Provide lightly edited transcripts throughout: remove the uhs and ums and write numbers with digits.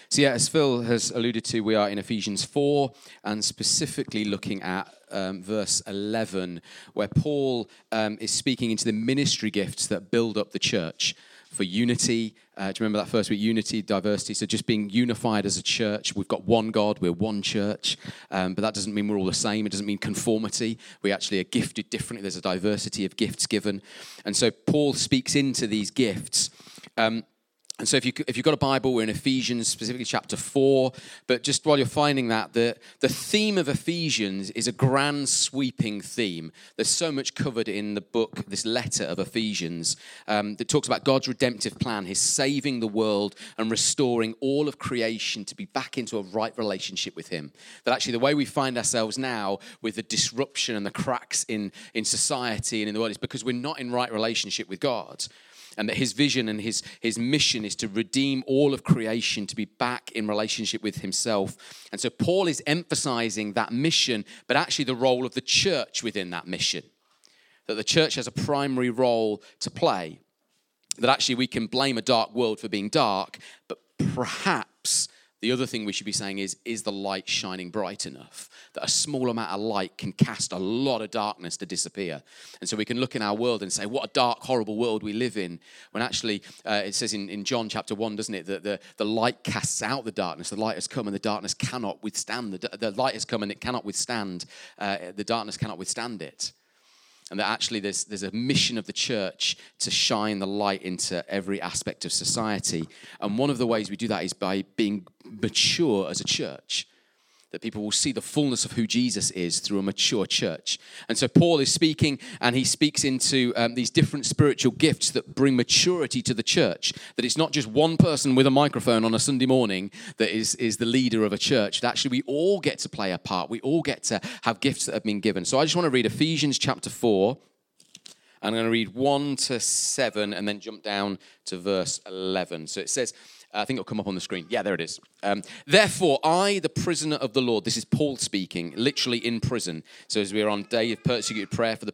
So yeah, as Phil has alluded to, we are in Ephesians 4 and specifically looking at verse 11, where Paul is speaking into the ministry gifts that build up the church for unity. Do you remember that first week? Unity, diversity. So just being unified as a church. We've got one God, we're one church. But that doesn't mean we're all the same. It doesn't mean conformity. We actually are gifted differently. There's a diversity of gifts given. And so Paul speaks into these gifts. And so if you've got a Bible, we're in Ephesians, specifically chapter 4. But just while you're finding that, the theme of Ephesians is a grand sweeping theme. There's so much covered in the book, this letter of Ephesians, that talks about God's redemptive plan, his saving the world and restoring all of creation to be back into a right relationship with him. That actually the way we find ourselves now with the disruption and the cracks in society and in the world is because we're not in right relationship with God. And that his vision and his mission is to redeem all of creation, to be back in relationship with himself. And so Paul is emphasizing that mission, but actually the role of the church within that mission. That the church has a primary role to play. That actually we can blame a dark world for being dark, but perhaps the other thing we should be saying is the light shining bright enough? That a small amount of light can cast a lot of darkness to disappear. And so we can look in our world and say, what a dark, horrible world we live in. When actually, it says in John chapter 1, doesn't it, that the light casts out the darkness. The light has come and the darkness cannot withstand. The light has come and it cannot withstand. The darkness cannot withstand it. And that actually there's a mission of the church to shine the light into every aspect of society. And one of the ways we do that is by being mature as a church. That people will see the fullness of who Jesus is through a mature church. And so Paul is speaking, and he speaks into these different spiritual gifts that bring maturity to the church. That it's not just one person with a microphone on a Sunday morning that is the leader of a church. That actually we all get to play a part. We all get to have gifts that have been given. So I just want to read Ephesians chapter 4. I'm going to read 1 to 7 and then jump down to verse 11. So it says, I think it'll come up on the screen. Yeah, there it is. Therefore, I, the prisoner of the Lord, this is Paul speaking, literally in prison. So as we're on day of persecuted prayer for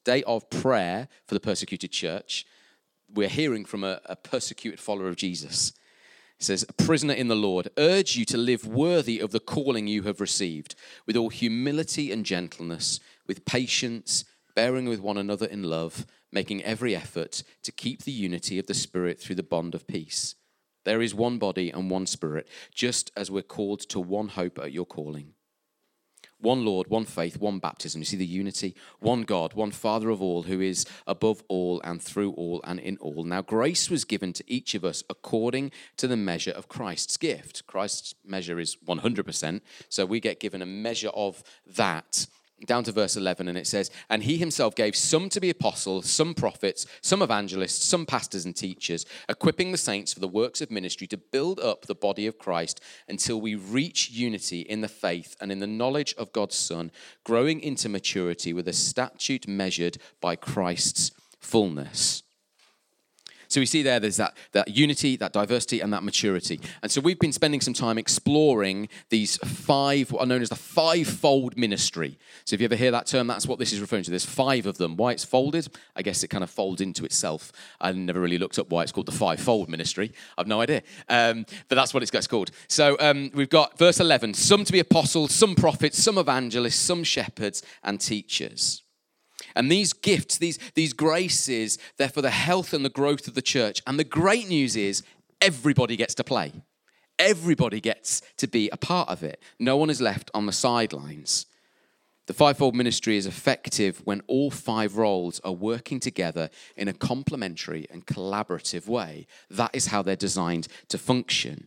the persecuted church, we're hearing from a persecuted follower of Jesus. It says, a prisoner in the Lord, urge you to live worthy of the calling you have received, with all humility and gentleness, with patience, bearing with one another in love, making every effort to keep the unity of the Spirit through the bond of peace. There is one body and one Spirit, just as we're called to one hope at your calling. One Lord, one faith, one baptism. You see the unity? One God, one Father of all, who is above all and through all and in all. Now grace was given to each of us according to the measure of Christ's gift. Christ's measure is 100%, so we get given a measure of that. Down to verse 11, and it says, and he himself gave some to be apostles, some prophets, some evangelists, some pastors and teachers, equipping the saints for the works of ministry to build up the body of Christ until we reach unity in the faith and in the knowledge of God's Son, growing into maturity with a statute measured by Christ's fullness. So we see there's that unity, that diversity, and that maturity. And so we've been spending some time exploring these what are known as the fivefold ministry. So if you ever hear that term, that's what this is referring to. There's 5 of them. Why it's folded? I guess it kind of folds into itself. I never really looked up why it's called the fivefold ministry. I've no idea. But that's what it's called. So we've got verse 11, some to be apostles, some prophets, some evangelists, some shepherds and teachers. And these gifts, these graces, they're for the health and the growth of the church. And the great news is everybody gets to play. Everybody gets to be a part of it. No one is left on the sidelines. The fivefold ministry is effective when all 5 roles are working together in a complementary and collaborative way. That is how they're designed to function.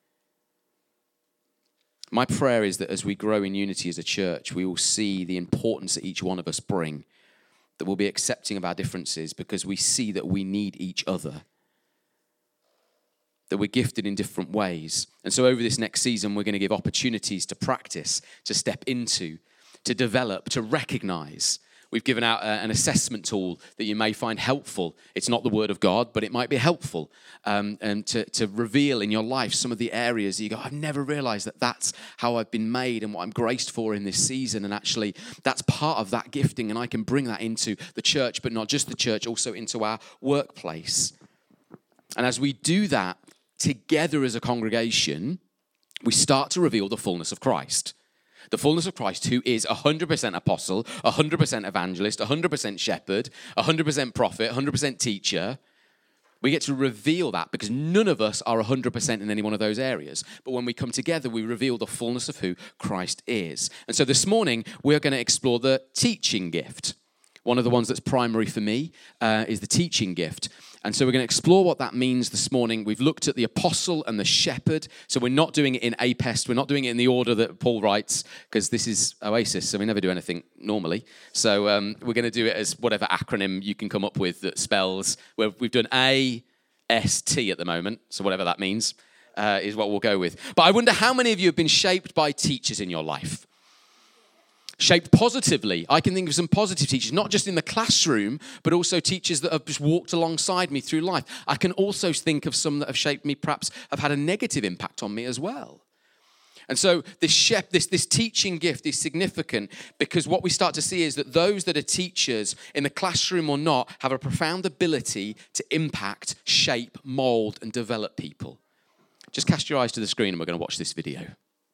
My prayer is that as we grow in unity as a church, we will see the importance that each one of us bring. That we'll be accepting of our differences because we see that we need each other. That we're gifted in different ways. And so over this next season, we're going to give opportunities to practice, to step into, to develop, to recognize. We've given out an assessment tool that you may find helpful. It's not the word of God, but it might be helpful and to reveal in your life some of the areas that you go, I've never realized that that's how I've been made and what I'm graced for in this season. And actually, that's part of that gifting, and I can bring that into the church, but not just the church, also into our workplace. And as we do that together as a congregation, we start to reveal the fullness of Christ. The fullness of Christ, who is 100% apostle, 100% evangelist, 100% shepherd, 100% prophet, 100% teacher. We get to reveal that because none of us are 100% in any one of those areas. But when we come together, we reveal the fullness of who Christ is. And so this morning, we're going to explore the teaching gift. One of the ones that's primary for me is the teaching gift. And so we're going to explore what that means this morning. We've looked at the apostle and the shepherd. So we're not doing it in APEST. We're not doing it in the order that Paul writes, because this is Oasis, so we never do anything normally. So we're going to do it as whatever acronym you can come up with that spells. We've done AST at the moment, so whatever that means is what we'll go with. But I wonder how many of you have been shaped by teachers in your life? Shaped positively. I can think of some positive teachers, not just in the classroom, but also teachers that have just walked alongside me through life. I can also think of some that have shaped me, perhaps have had a negative impact on me as well. And so this teaching gift is significant because what we start to see is that those that are teachers in the classroom or not have a profound ability to impact, shape, mold, and develop people. Just cast your eyes to the screen and we're going to watch this video.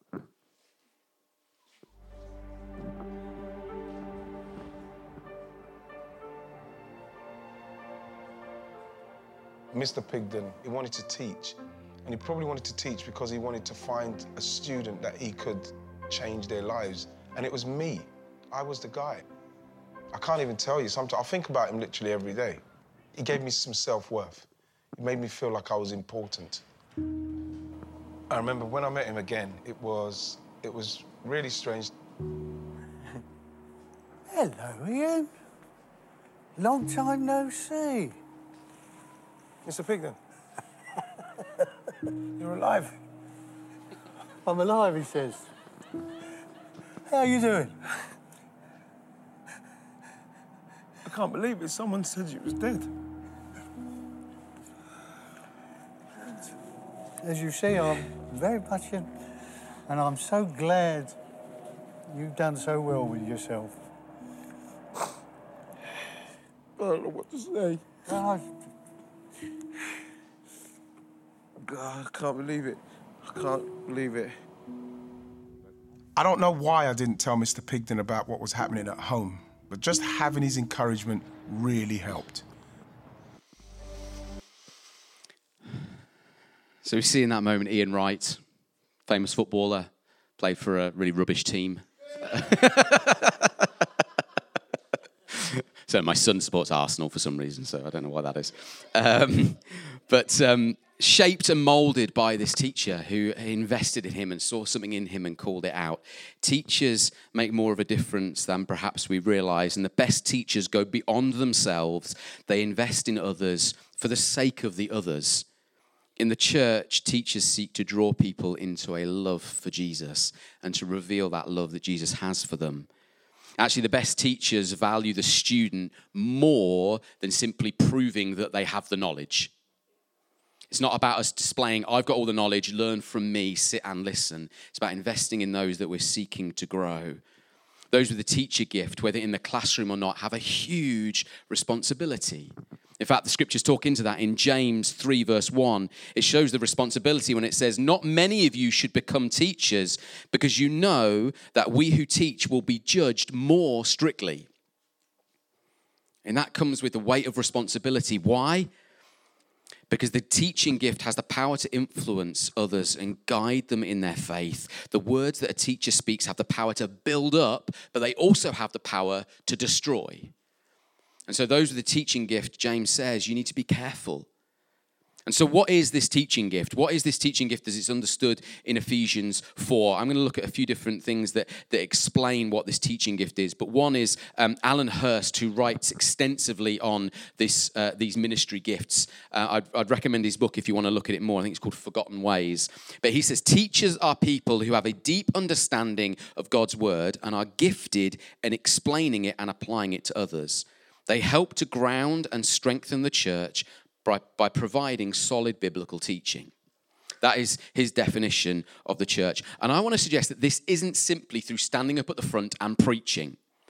Mr. Pigden, he wanted to teach, and he probably wanted to teach because he wanted to find a student that he could change their lives, and it was me. I was the guy. I can't even tell you, sometimes I think about him literally every day. He gave me some self-worth. He made me feel like I was important. I remember when I met him again, it was really strange. Hello, Ian. Long time no see. Mr. Pigden, you're alive. I'm alive, he says. How are you doing? I can't believe it. Someone said you was dead. As you see, I'm very much in, and I'm so glad you've done so well with yourself. I don't know what to say. I can't believe it. I can't believe it. I don't know why I didn't tell Mr. Pigden about what was happening at home, but just having his encouragement really helped. So we see in that moment Ian Wright, famous footballer, played for a really rubbish team. So my son supports Arsenal for some reason, so I don't know why that is. But shaped and moulded by this teacher who invested in him and saw something in him and called it out. Teachers make more of a difference than perhaps we realise, and the best teachers go beyond themselves. They invest in others for the sake of the others. In the church, teachers seek to draw people into a love for Jesus and to reveal that love that Jesus has for them. Actually, the best teachers value the student more than simply proving that they have the knowledge. It's not about us displaying, I've got all the knowledge, learn from me, sit and listen. It's about investing in those that we're seeking to grow. Those with the teacher gift, whether in the classroom or not, have a huge responsibility. In fact, the scriptures talk into that. In James 3 verse 1, it shows the responsibility when it says, not many of you should become teachers because you know that we who teach will be judged more strictly. And that comes with the weight of responsibility. Why? Because the teaching gift has the power to influence others and guide them in their faith. The words that a teacher speaks have the power to build up, but they also have the power to destroy. And so those with the teaching gift, James says, you need to be careful. And so what is this teaching gift? What is this teaching gift as it's understood in Ephesians 4? I'm going to look at a few different things that explain what this teaching gift is. But one is Alan Hurst, who writes extensively on these ministry gifts. I'd recommend his book if you want to look at it more. I think it's called Forgotten Ways. But he says, teachers are people who have a deep understanding of God's word and are gifted in explaining it and applying it to others. They help to ground and strengthen the church by providing solid biblical teaching. That is his definition of the church. And I want to suggest that this isn't simply through standing up at the front and preaching.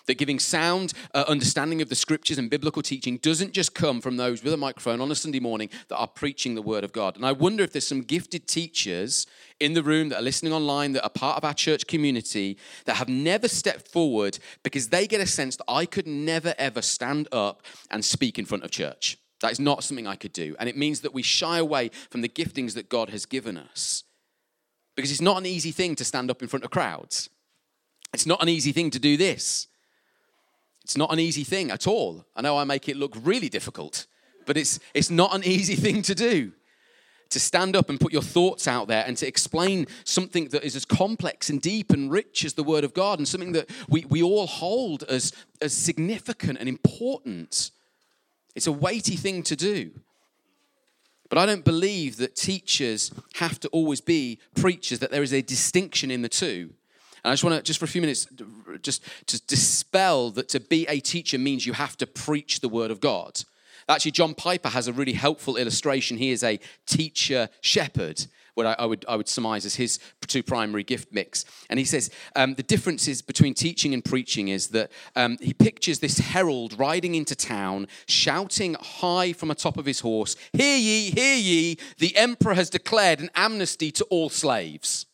That giving sound understanding of the scriptures and biblical teaching doesn't just come from those with a microphone on a Sunday morning that are preaching the word of God. And I wonder if there's some gifted teachers in the room that are listening online that are part of our church community that have never stepped forward because they get a sense that I could never, ever stand up and speak in front of church. That is not something I could do. And it means that we shy away from the giftings that God has given us. Because it's not an easy thing to stand up in front of crowds. It's not an easy thing to do this. It's not an easy thing at all. I know I make it look really difficult, but it's not an easy thing to do. To stand up and put your thoughts out there and to explain something that is as complex and deep and rich as the Word of God and something that we all hold as significant and important. It's a weighty thing to do. But I don't believe that teachers have to always be preachers, that there is a distinction in the two. And I just want to, just for a few minutes, just to dispel that to be a teacher means you have to preach the word of God. Actually, John Piper has a really helpful illustration. He is a teacher shepherd, what I would surmise as his two primary gift mix. And he says the differences between teaching and preaching is that he pictures this herald riding into town, shouting high from atop of his horse, hear ye, the emperor has declared an amnesty to all slaves.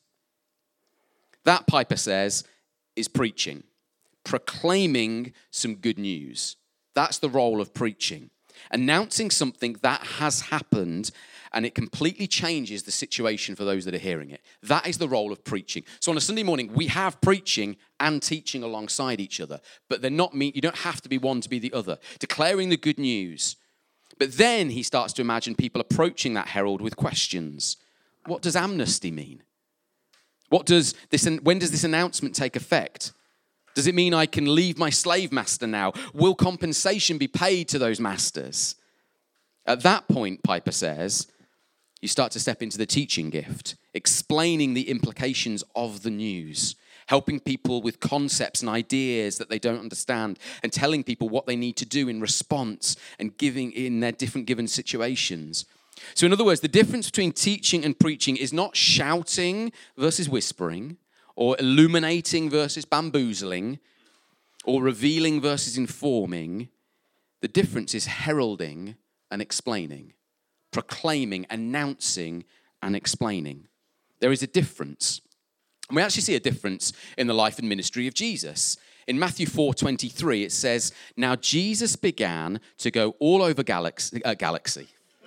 That, Piper says, is preaching, proclaiming some good news. That's the role of preaching. Announcing something that has happened and it completely changes the situation for those that are hearing it. That is the role of preaching. So on a Sunday morning, we have preaching and teaching alongside each other, but they're not you don't have to be one to be the other. Declaring the good news. But then he starts to imagine people approaching that herald with questions. What does amnesty mean? When does this announcement take effect? Does it mean I can leave my slave master now? Will compensation be paid to those masters? At that point, Piper says, you start to step into the teaching gift, explaining the implications of the news, helping people with concepts and ideas that they don't understand, and telling people what they need to do in response and giving in their different given situations. So in other words, the difference between teaching and preaching is not shouting versus whispering, or illuminating versus bamboozling, or revealing versus informing. The difference is heralding and explaining, proclaiming, announcing, and explaining. There is a difference. And we actually see a difference in the life and ministry of Jesus. In Matthew 4:23, it says, now Jesus began to go all over galaxy.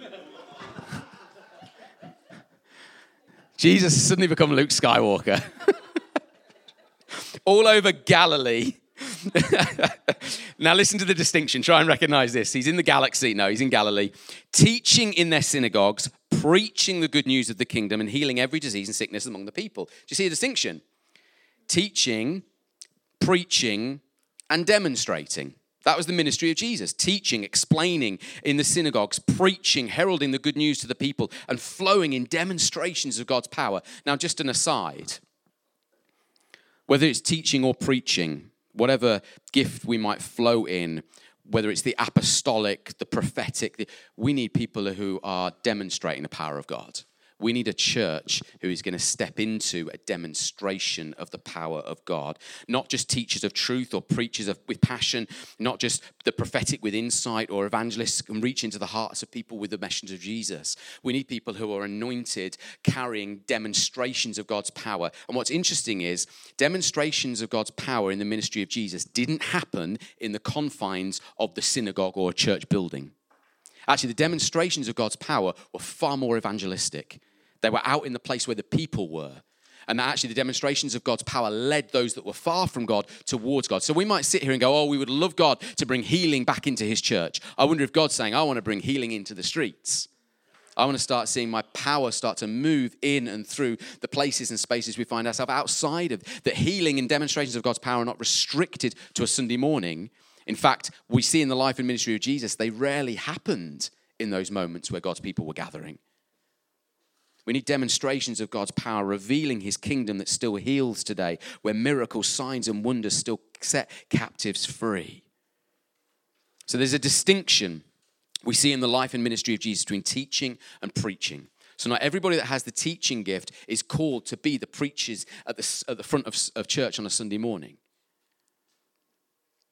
Jesus has suddenly become Luke Skywalker. All over Galilee. Now listen to the distinction. Try and recognize this. He's in the galaxy. No, he's in Galilee. Teaching in their synagogues, preaching the good news of the kingdom, and healing every disease and sickness among the people. Do you see a distinction? Teaching, preaching, and demonstrating. That was the ministry of Jesus. Teaching, explaining in the synagogues, preaching, heralding the good news to the people, and flowing in demonstrations of God's power. Now, just an aside. Whether it's teaching or preaching, whatever gift we might flow in, whether it's the apostolic, the prophetic, we need people who are demonstrating the power of God. We need a church who is going to step into a demonstration of the power of God. Not just teachers of truth or preachers with passion, not just the prophetic with insight or evangelists who can reach into the hearts of people with the message of Jesus. We need people who are anointed, carrying demonstrations of God's power. And what's interesting is demonstrations of God's power in the ministry of Jesus didn't happen in the confines of the synagogue or a church building. Actually, the demonstrations of God's power were far more evangelistic. They were out in the place where the people were. And actually, the demonstrations of God's power led those that were far from God towards God. So we might sit here and go, oh, we would love God to bring healing back into his church. I wonder if God's saying, I want to bring healing into the streets. I want to start seeing my power start to move in and through the places and spaces we find ourselves outside of. That healing and demonstrations of God's power are not restricted to a Sunday morning. In fact, we see in the life and ministry of Jesus, they rarely happened in those moments where God's people were gathering. We need demonstrations of God's power, revealing his kingdom that still heals today, where miracles, signs, and wonders still set captives free. So there's a distinction we see in the life and ministry of Jesus between teaching and preaching. So not everybody that has the teaching gift is called to be the preachers at the front of church on a Sunday morning.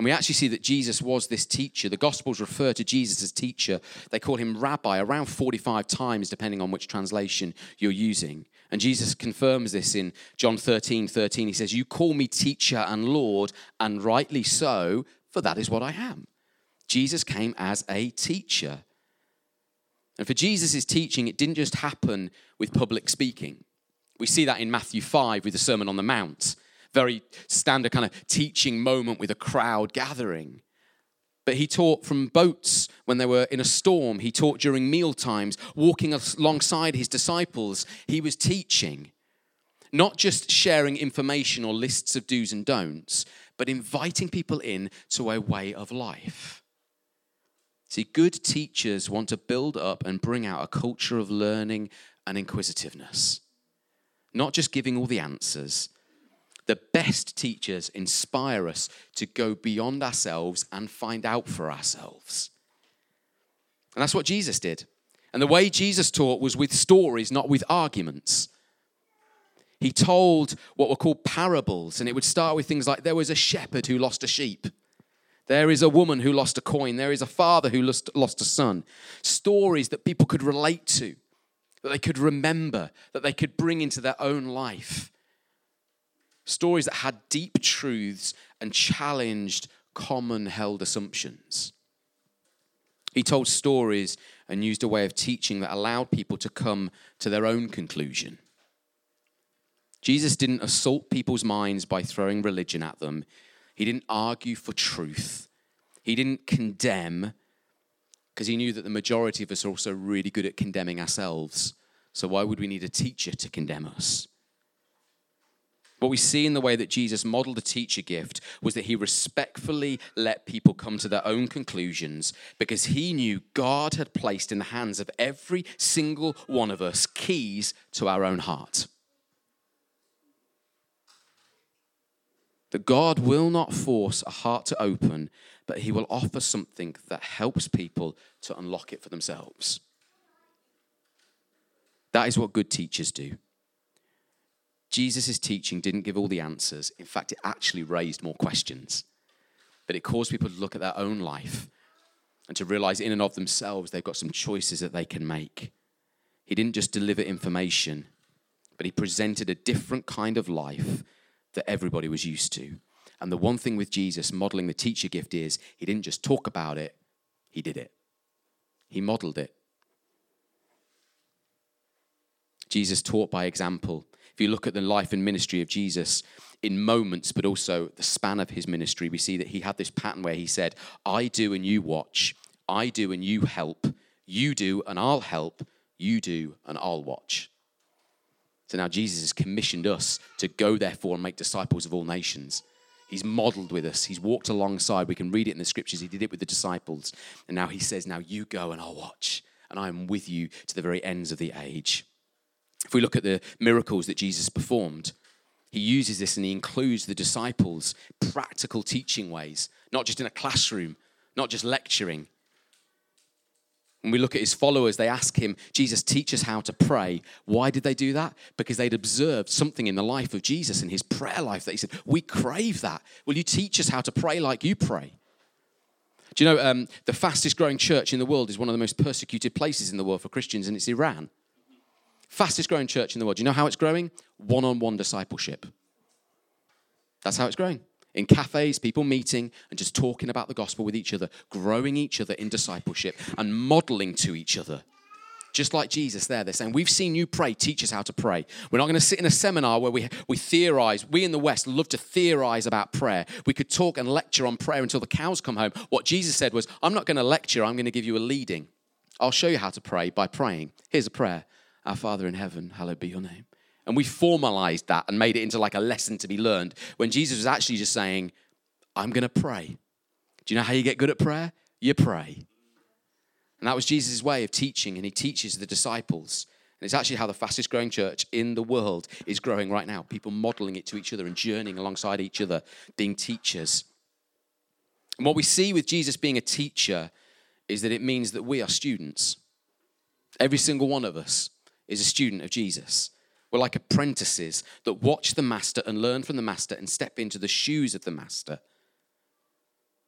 And we actually see that Jesus was this teacher. The Gospels refer to Jesus as teacher. They call him rabbi around 45 times, depending on which translation you're using. And Jesus confirms this in John 13:13. He says, "You call me teacher and Lord, and rightly so, for that is what I am." Jesus came as a teacher. And for Jesus' teaching, it didn't just happen with public speaking. We see that in Matthew 5 with the Sermon on the Mount. Very standard kind of teaching moment with a crowd gathering. But he taught from boats when they were in a storm. He taught during meal times, walking alongside his disciples. He was teaching, not just sharing information or lists of do's and don'ts, but inviting people in to a way of life. See, good teachers want to build up and bring out a culture of learning and inquisitiveness, not just giving all the answers. The best teachers inspire us to go beyond ourselves and find out for ourselves. And that's what Jesus did. And the way Jesus taught was with stories, not with arguments. He told what were called parables, and it would start with things like, there was a shepherd who lost a sheep. There is a woman who lost a coin. There is a father who lost a son. Stories that people could relate to, that they could remember, that they could bring into their own life. Stories that had deep truths and challenged common held assumptions. He told stories and used a way of teaching that allowed people to come to their own conclusion. Jesus didn't assault people's minds by throwing religion at them. He didn't argue for truth. He didn't condemn, because he knew that the majority of us are also really good at condemning ourselves. So why would we need a teacher to condemn us? What we see in the way that Jesus modeled the teacher gift was that he respectfully let people come to their own conclusions because he knew God had placed in the hands of every single one of us keys to our own heart. That God will not force a heart to open, but he will offer something that helps people to unlock it for themselves. That is what good teachers do. Jesus' teaching didn't give all the answers. In fact, it actually raised more questions. But it caused people to look at their own life and to realize in and of themselves they've got some choices that they can make. He didn't just deliver information, but he presented a different kind of life that everybody was used to. And the one thing with Jesus modeling the teacher gift is he didn't just talk about it, he did it. He modeled it. Jesus taught by example. If you look at the life and ministry of Jesus in moments, but also the span of his ministry, we see that he had this pattern where he said, I do and you watch, I do and you help, you do and I'll help, you do and I'll watch. So now Jesus has commissioned us to go therefore and make disciples of all nations. He's modeled with us. He's walked alongside. We can read it in the scriptures. He did it with the disciples. And now he says, now you go and I'll watch. And I am with you to the very ends of the age. If we look at the miracles that Jesus performed, he uses this and he includes the disciples' practical teaching ways, not just in a classroom, not just lecturing. When we look at his followers, they ask him, Jesus, teach us how to pray. Why did they do that? Because they'd observed something in the life of Jesus, in his prayer life, that he said, we crave that. Will you teach us how to pray like you pray? Do you know, the fastest growing church in the world is one of the most persecuted places in the world for Christians, and it's Iran. Fastest growing church in the world. Do you know how it's growing? One-on-one discipleship. That's how it's growing. In cafes, people meeting and just talking about the gospel with each other, growing each other in discipleship and modeling to each other. Just like Jesus there, they're saying, we've seen you pray, teach us how to pray. We're not going to sit in a seminar where we theorize. We in the West love to theorize about prayer. We could talk and lecture on prayer until the cows come home. What Jesus said was, I'm not going to lecture, I'm going to give you a leading. I'll show you how to pray by praying. Here's a prayer. Our Father in heaven, hallowed be your name. And we formalized that and made it into like a lesson to be learned when Jesus was actually just saying, I'm going to pray. Do you know how you get good at prayer? You pray. And that was Jesus' way of teaching, and he teaches the disciples. And it's actually how the fastest growing church in the world is growing right now. People modeling it to each other and journeying alongside each other, being teachers. And what we see with Jesus being a teacher is that it means that we are students. Every single one of us is a student of Jesus. We're like apprentices that watch the master and learn from the master and step into the shoes of the master.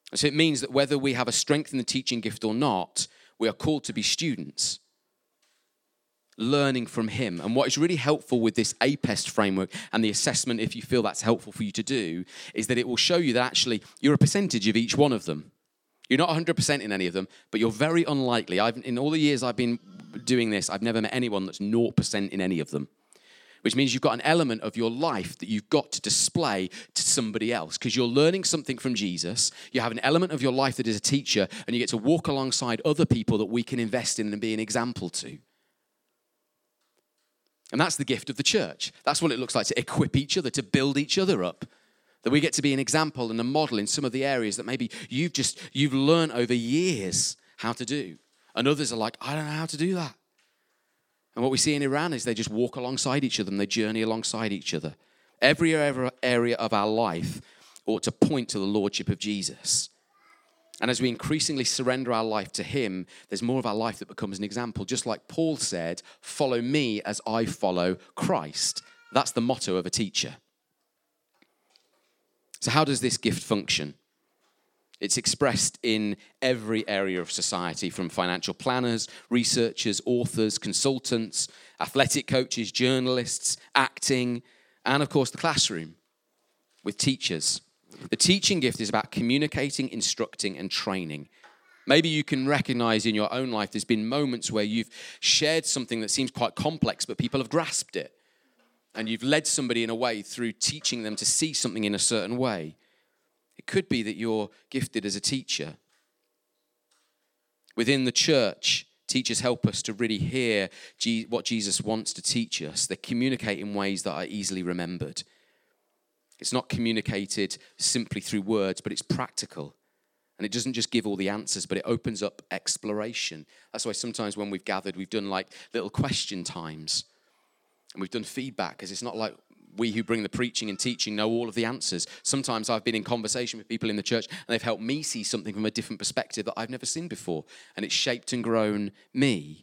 So it means that whether we have a strength in the teaching gift or not, we are called to be students, learning from him. And what is really helpful with this APEST framework and the assessment, if you feel that's helpful for you to do, is that it will show you that actually you're a percentage of each one of them. You're not 100% in any of them, but you're very unlikely. In all the years I've been doing this, I've never met anyone that's 0% in any of them, which means you've got an element of your life that you've got to display to somebody else because you're learning something from Jesus. You have an element of your life that is a teacher, and you get to walk alongside other people that we can invest in and be an example to. And that's the gift of the church. That's what it looks like to equip each other, to build each other up. That we get to be an example and a model in some of the areas that maybe you've learned over years how to do. And others are like, I don't know how to do that. And what we see in Iran is they just walk alongside each other and they journey alongside each other. Every area of our life ought to point to the lordship of Jesus. And as we increasingly surrender our life to him, there's more of our life that becomes an example. Just like Paul said, follow me as I follow Christ. That's the motto of a teacher. So how does this gift function? It's expressed in every area of society, from financial planners, researchers, authors, consultants, athletic coaches, journalists, acting, and of course the classroom with teachers. The teaching gift is about communicating, instructing, and training. Maybe you can recognize in your own life there's been moments where you've shared something that seems quite complex, but people have grasped it. And you've led somebody in a way through teaching them to see something in a certain way. It could be that you're gifted as a teacher. Within the church, teachers help us to really hear what Jesus wants to teach us. They communicate in ways that are easily remembered. It's not communicated simply through words, but it's practical. And it doesn't just give all the answers, but it opens up exploration. That's why sometimes when we've gathered, we've done like little question times. And we've done feedback, because it's not like we who bring the preaching and teaching know all of the answers. Sometimes I've been in conversation with people in the church and they've helped me see something from a different perspective that I've never seen before. And it's shaped and grown me.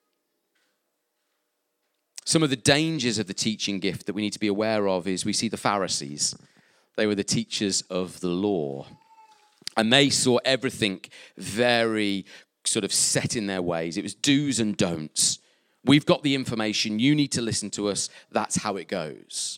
Some of the dangers of the teaching gift that we need to be aware of is we see the Pharisees. They were the teachers of the law. And they saw everything very sort of set in their ways. It was do's and don'ts. We've got the information. You need to listen to us. That's how it goes.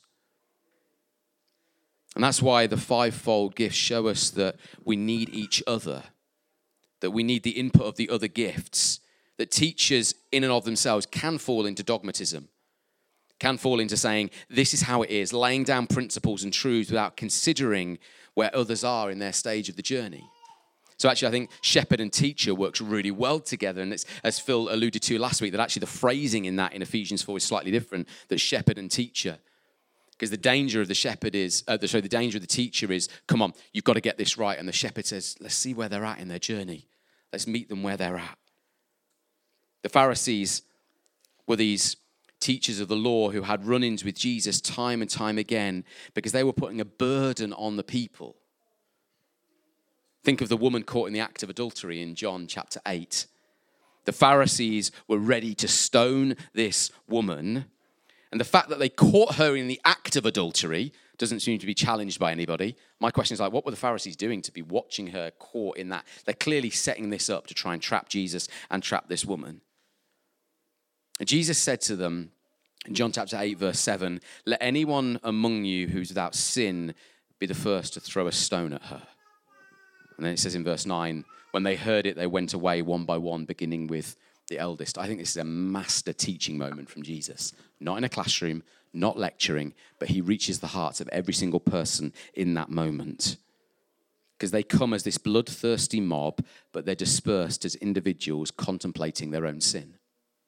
And that's why the fivefold gifts show us that we need each other, that we need the input of the other gifts, that teachers in and of themselves can fall into dogmatism, can fall into saying, this is how it is, laying down principles and truths without considering where others are in their stage of the journey. So actually, I think shepherd and teacher works really well together. And it's, as Phil alluded to last week, that actually the phrasing in that in Ephesians 4 is slightly different, that shepherd and teacher. Because the danger of the shepherd is, the danger of the teacher is, come on, you've got to get this right. And the shepherd says, let's see where they're at in their journey. Let's meet them where they're at. The Pharisees were these teachers of the law who had run-ins with Jesus time and time again because they were putting a burden on the people. Think of the woman caught in the act of adultery in John chapter 8. The Pharisees were ready to stone this woman. And the fact that they caught her in the act of adultery doesn't seem to be challenged by anybody. My question is like, what were the Pharisees doing to be watching her caught in that? They're clearly setting this up to try and trap Jesus and trap this woman. And Jesus said to them in John chapter 8, verse 7, let anyone among you who's without sin be the first to throw a stone at her. And then it says in verse 9, when they heard it, they went away one by one, beginning with the eldest. I think this is a master teaching moment from Jesus. Not in a classroom, not lecturing, but he reaches the hearts of every single person in that moment. Because they come as this bloodthirsty mob, but they're dispersed as individuals contemplating their own sin.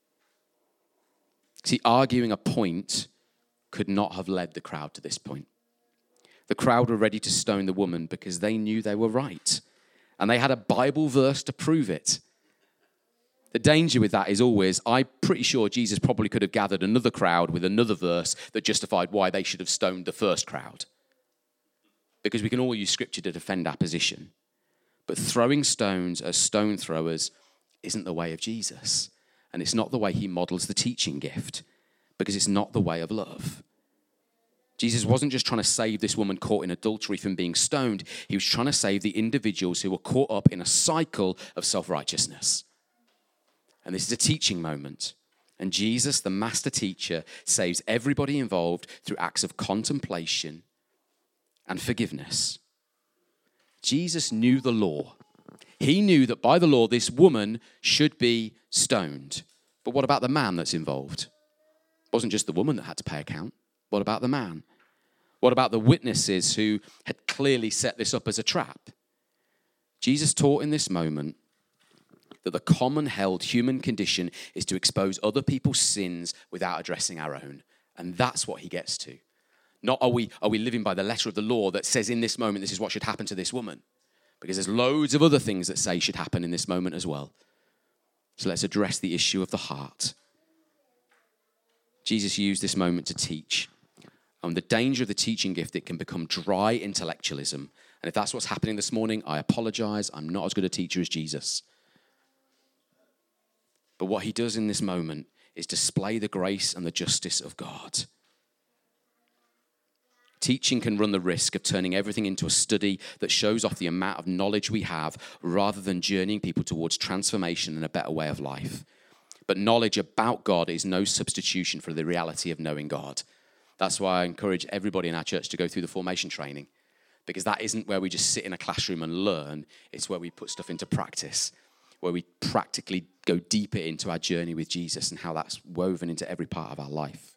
See, arguing a point could not have led the crowd to this point. The crowd were ready to stone the woman because they knew they were right. And they had a Bible verse to prove it. The danger with that is always, I'm pretty sure Jesus probably could have gathered another crowd with another verse that justified why they should have stoned the first crowd. Because we can all use scripture to defend our position. But throwing stones as stone throwers isn't the way of Jesus. And it's not the way he models the teaching gift. Because it's not the way of love. Jesus wasn't just trying to save this woman caught in adultery from being stoned. He was trying to save the individuals who were caught up in a cycle of self-righteousness. And this is a teaching moment. And Jesus, the master teacher, saves everybody involved through acts of contemplation and forgiveness. Jesus knew the law. He knew that by the law, this woman should be stoned. But what about the man that's involved? It wasn't just the woman that had to pay account. What about the man? What about the witnesses who had clearly set this up as a trap? Jesus taught in this moment that the common held human condition is to expose other people's sins without addressing our own. And that's what he gets to. Not are we living by the letter of the law that says in this moment this is what should happen to this woman. Because there's loads of other things that say should happen in this moment as well. So let's address the issue of the heart. Jesus used this moment to teach. And the danger of the teaching gift, it can become dry intellectualism. And if that's what's happening this morning, I apologize. I'm not as good a teacher as Jesus. But what he does in this moment is display the grace and the justice of God. Teaching can run the risk of turning everything into a study that shows off the amount of knowledge we have rather than journeying people towards transformation and a better way of life. But knowledge about God is no substitution for the reality of knowing God. That's why I encourage everybody in our church to go through the formation training, because that isn't where we just sit in a classroom and learn. It's where we put stuff into practice, where we practically go deeper into our journey with Jesus and how that's woven into every part of our life.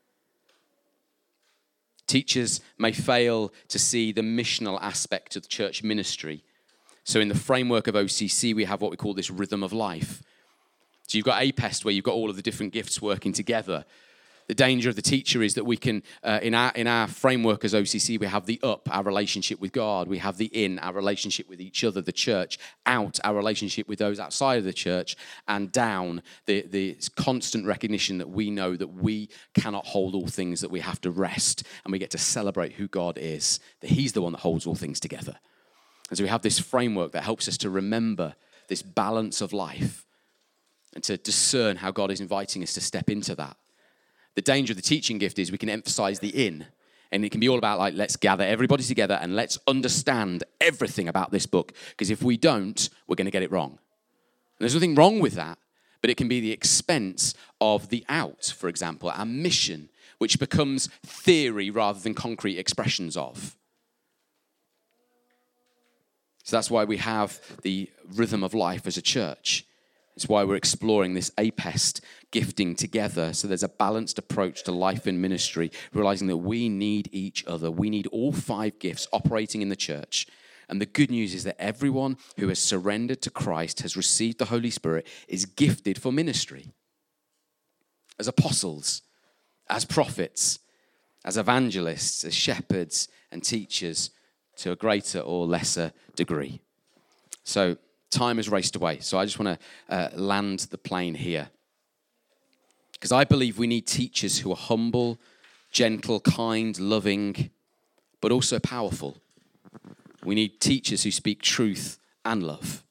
Teachers may fail to see the missional aspect of the church ministry. So in the framework of OCC, we have what we call this rhythm of life. So you've got APEST, where you've got all of the different gifts working together. The danger of the teacher is that we can, in our framework as OCC, we have the up, our relationship with God. We have the in, our relationship with each other, the church. Out, our relationship with those outside of the church. And down, the constant recognition that we know that we cannot hold all things, that we have to rest. And we get to celebrate who God is, that he's the one that holds all things together. And so we have this framework that helps us to remember this balance of life and to discern how God is inviting us to step into that. The danger of the teaching gift is we can emphasize the in, and it can be all about like, let's gather everybody together and let's understand everything about this book, because if we don't, we're going to get it wrong. And there's nothing wrong with that, but it can be the expense of the out, for example, our mission, which becomes theory rather than concrete expressions of. So that's why we have the rhythm of life as a church. It's why we're exploring this APEST gifting together. So there's a balanced approach to life and ministry, realizing that we need each other. We need all 5 gifts operating in the church. And the good news is that everyone who has surrendered to Christ, has received the Holy Spirit, is gifted for ministry. As apostles, as prophets, as evangelists, as shepherds and teachers, to a greater or lesser degree. So time has raced away, so I just want to land the plane here. Because I believe we need teachers who are humble, gentle, kind, loving, but also powerful. We need teachers who speak truth and love.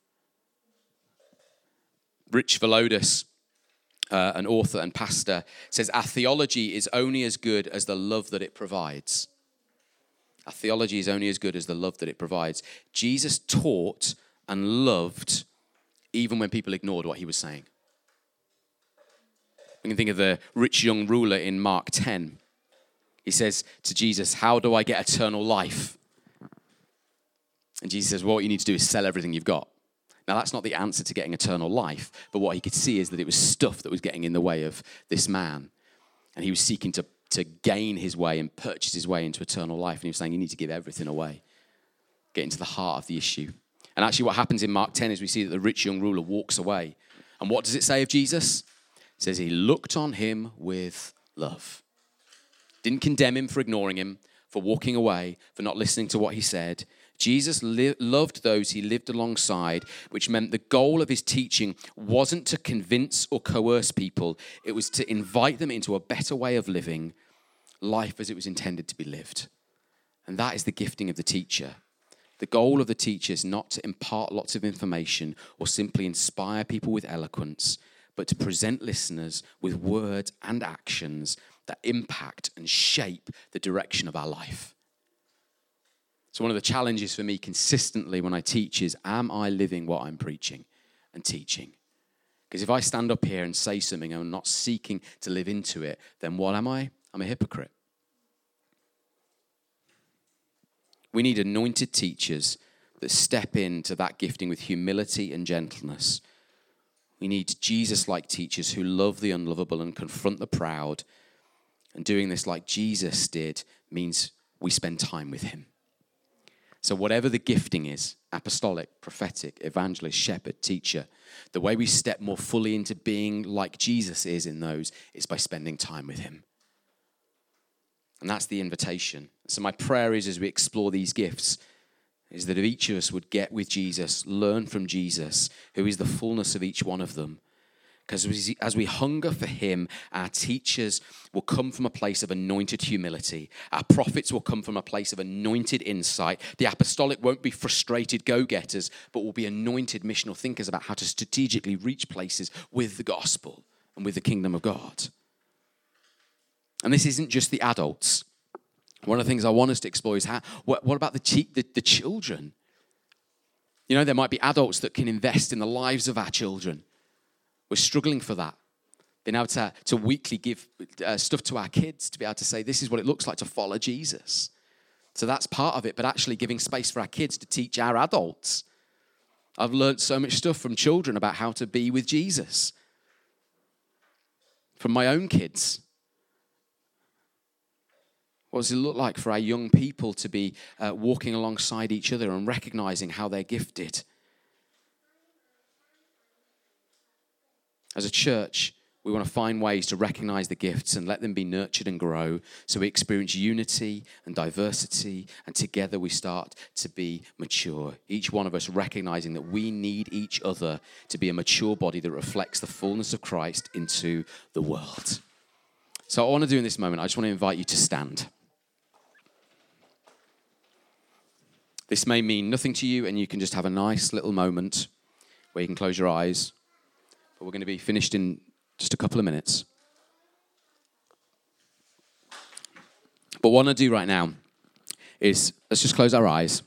Rich Villodas, an author and pastor, says, our theology is only as good as the love that it provides. Our theology is only as good as the love that it provides. Jesus taught and loved even when people ignored what he was saying. We can think of the rich young ruler in Mark 10. He says to Jesus, how do I get eternal life? And Jesus says, well, what you need to do is sell everything you've got. Now, that's not the answer to getting eternal life, but what he could see is that it was stuff that was getting in the way of this man. And he was seeking to gain his way and purchase his way into eternal life. And he was saying, you need to give everything away. Get into the heart of the issue. And actually what happens in Mark 10 is we see that the rich young ruler walks away. And what does it say of Jesus? It says he looked on him with love. Didn't condemn him for ignoring him, for walking away, for not listening to what he said. Jesus loved those he lived alongside, which meant the goal of his teaching wasn't to convince or coerce people. It was to invite them into a better way of living life as it was intended to be lived. And that is the gifting of the teacher. The goal of the teacher is not to impart lots of information or simply inspire people with eloquence, but to present listeners with words and actions that impact and shape the direction of our life. So one of the challenges for me consistently when I teach is, am I living what I'm preaching and teaching? Because if I stand up here and say something and I'm not seeking to live into it, then what am I? I'm a hypocrite. We need anointed teachers that step into that gifting with humility and gentleness. We need Jesus-like teachers who love the unlovable and confront the proud. And doing this like Jesus did means we spend time with him. So whatever the gifting is, apostolic, prophetic, evangelist, shepherd, teacher, the way we step more fully into being like Jesus is in those is by spending time with him. And that's the invitation. So my prayer is, as we explore these gifts, is that if each of us would get with Jesus, learn from Jesus, who is the fullness of each one of them. Because as we hunger for him, our teachers will come from a place of anointed humility. Our prophets will come from a place of anointed insight. The apostolic won't be frustrated go-getters, but will be anointed missional thinkers about how to strategically reach places with the gospel and with the kingdom of God. And this isn't just the adults. One of the things I want us to explore is what about the children? You know, there might be adults that can invest in the lives of our children. We're struggling for that. Being able to weekly give stuff to our kids, to be able to say, this is what it looks like to follow Jesus. So that's part of it, but actually giving space for our kids to teach our adults. I've learned so much stuff from children about how to be with Jesus. From my own kids. What does it look like for our young people to be walking alongside each other and recognizing how they're gifted? As a church, we want to find ways to recognize the gifts and let them be nurtured and grow so we experience unity and diversity, and together we start to be mature. Each one of us recognizing that we need each other to be a mature body that reflects the fullness of Christ into the world. So what I want to do in this moment, I just want to invite you to stand. This may mean nothing to you, and you can just have a nice little moment where you can close your eyes. But we're going to be finished in just a couple of minutes. But what I want to do right now is let's just close our eyes.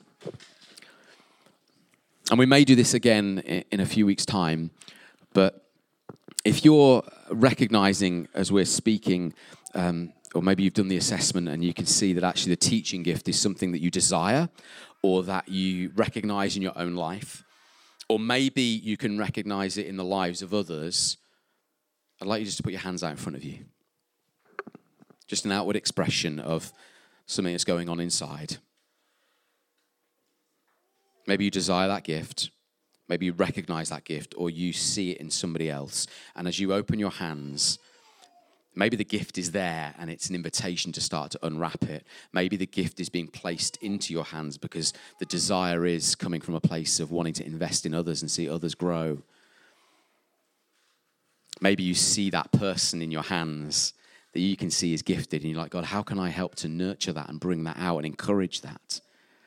And we may do this again in a few weeks' time. But if you're recognizing as we're speaking, or maybe you've done the assessment and you can see that actually the teaching gift is something that you desire or that you recognize in your own life, or maybe you can recognize it in the lives of others, I'd like you just to put your hands out in front of you. Just an outward expression of something that's going on inside. Maybe you desire that gift. Maybe you recognize that gift, or you see it in somebody else. And as you open your hands, maybe the gift is there and it's an invitation to start to unwrap it. Maybe the gift is being placed into your hands because the desire is coming from a place of wanting to invest in others and see others grow. Maybe you see that person in your hands that you can see is gifted and you're like, God, how can I help to nurture that and bring that out and encourage that?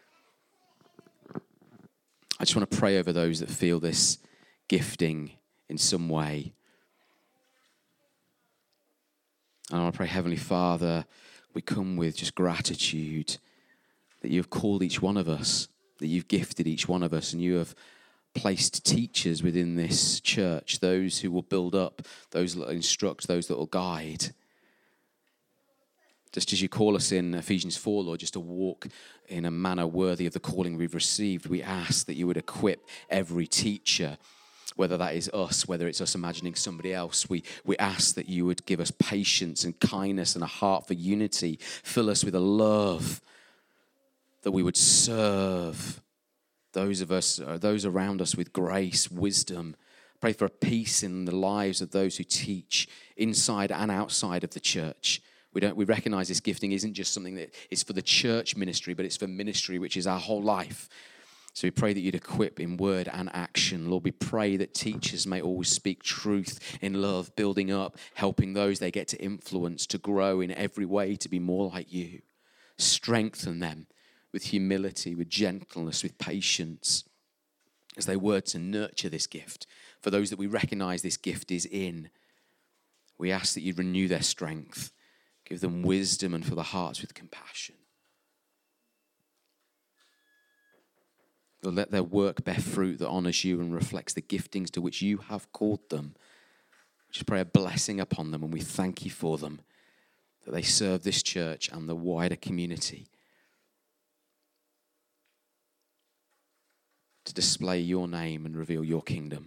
I just want to pray over those that feel this gifting in some way. And I want to pray, Heavenly Father, we come with just gratitude that you've called each one of us, that you've gifted each one of us, and you have placed teachers within this church, those who will build up, those that will instruct, those that will guide. Just as you call us in Ephesians 4, Lord, just to walk in a manner worthy of the calling we've received, we ask that you would equip every teacher, whether that is us, whether it's us imagining somebody else. We ask that you would give us patience and kindness and a heart for unity. Fill us with a love that we would serve those of us, those around us with grace, wisdom. Pray for a peace in the lives of those who teach inside and outside of the church. We recognize this gifting isn't just something that is for the church ministry, but it's for ministry, which is our whole life. So we pray that you'd equip in word and action. Lord, we pray that teachers may always speak truth in love, building up, helping those they get to influence to grow in every way to be more like you. Strengthen them with humility, with gentleness, with patience, as they work to nurture this gift. For those that we recognize this gift is in, we ask that you'd renew their strength, Give them wisdom and fill their hearts with compassion. Lord, let their work bear fruit that honors you and reflects the giftings to which you have called them. We just pray a blessing upon them, and we thank you for them, that they serve this church and the wider community to display your name and reveal your kingdom.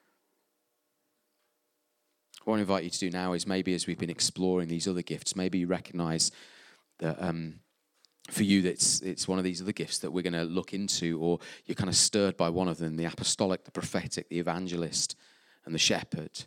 What I invite you to do now is, maybe as we've been exploring these other gifts, maybe you recognize that for you it's one of these other gifts that we're going to look into, or you're kind of stirred by one of them, the apostolic, the prophetic, the evangelist, and the shepherd.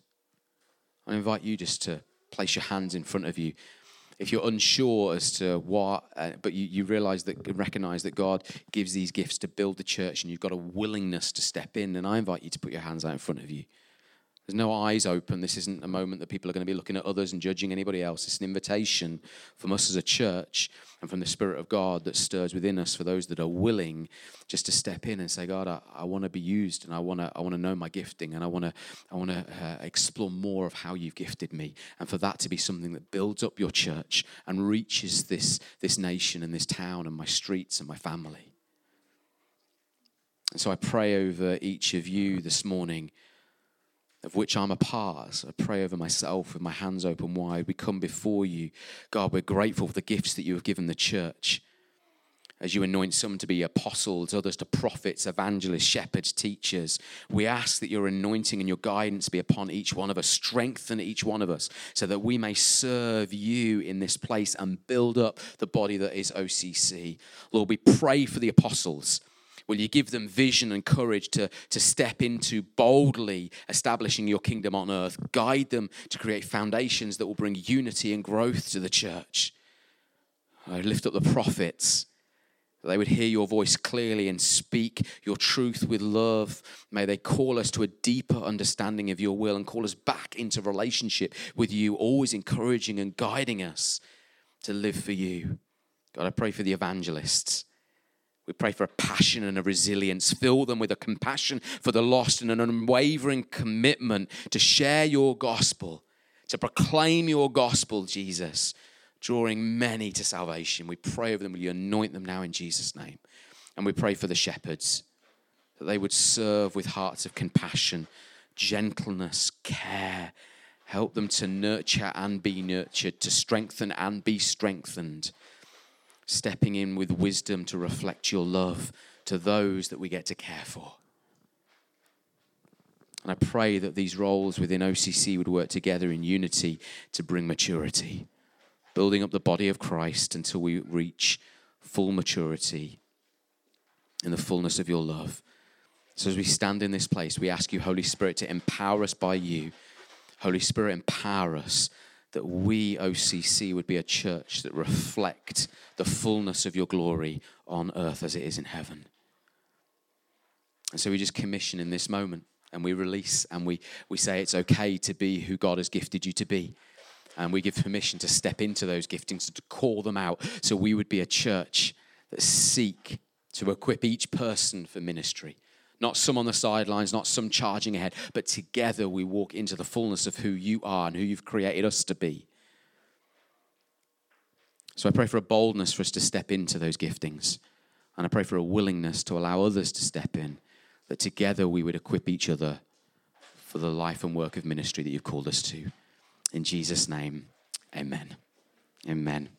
I invite you just to place your hands in front of you. If you're unsure as to what, but you recognize that God gives these gifts to build the church, and you've got a willingness to step in, then I invite you to put your hands out in front of you. There's no eyes open. This isn't a moment that people are going to be looking at others and judging anybody else. It's an invitation from us as a church and from the Spirit of God that stirs within us for those that are willing just to step in and say, God, I want to be used, and I want to know my gifting, and I want to explore more of how you've gifted me, and for that to be something that builds up your church and reaches this nation and this town and my streets and my family. And so I pray over each of you this morning, of which I'm a part. I pray over myself with my hands open wide. We come before you. God, we're grateful for the gifts that you have given the church. As you anoint some to be apostles, others to prophets, evangelists, shepherds, teachers, we ask that your anointing and your guidance be upon each one of us. Strengthen each one of us so that we may serve you in this place and build up the body that is OCC. Lord, we pray for the apostles. Will you give them vision and courage to step into boldly establishing your kingdom on earth? Guide them to create foundations that will bring unity and growth to the church. I lift up the prophets, that they would hear your voice clearly and speak your truth with love. May they call us to a deeper understanding of your will and call us back into relationship with you, always encouraging and guiding us to live for you. God, I pray for the evangelists. We pray for a passion and a resilience. Fill them with a compassion for the lost and an unwavering commitment to share your gospel, to proclaim your gospel, Jesus, drawing many to salvation. We pray over them. Will you anoint them now in Jesus' name? And we pray for the shepherds, that they would serve with hearts of compassion, gentleness, care. Help them to nurture and be nurtured, to strengthen and be strengthened. Stepping in with wisdom to reflect your love to those that we get to care for. And I pray that these roles within OCC would work together in unity to bring maturity, building up the body of Christ until we reach full maturity in the fullness of your love. So as we stand in this place, we ask you, Holy Spirit, to empower us by you. Holy Spirit, empower us that we, OCC, would be a church that reflect the fullness of your glory on earth as it is in heaven. And so we just commission in this moment, and we release, and we say it's okay to be who God has gifted you to be. And we give permission to step into those giftings, to call them out, so we would be a church that seek to equip each person for ministry. Not some on the sidelines, not some charging ahead, but together we walk into the fullness of who you are and who you've created us to be. So I pray for a boldness for us to step into those giftings. And I pray for a willingness to allow others to step in, that together we would equip each other for the life and work of ministry that you've called us to. In Jesus' name, amen. Amen.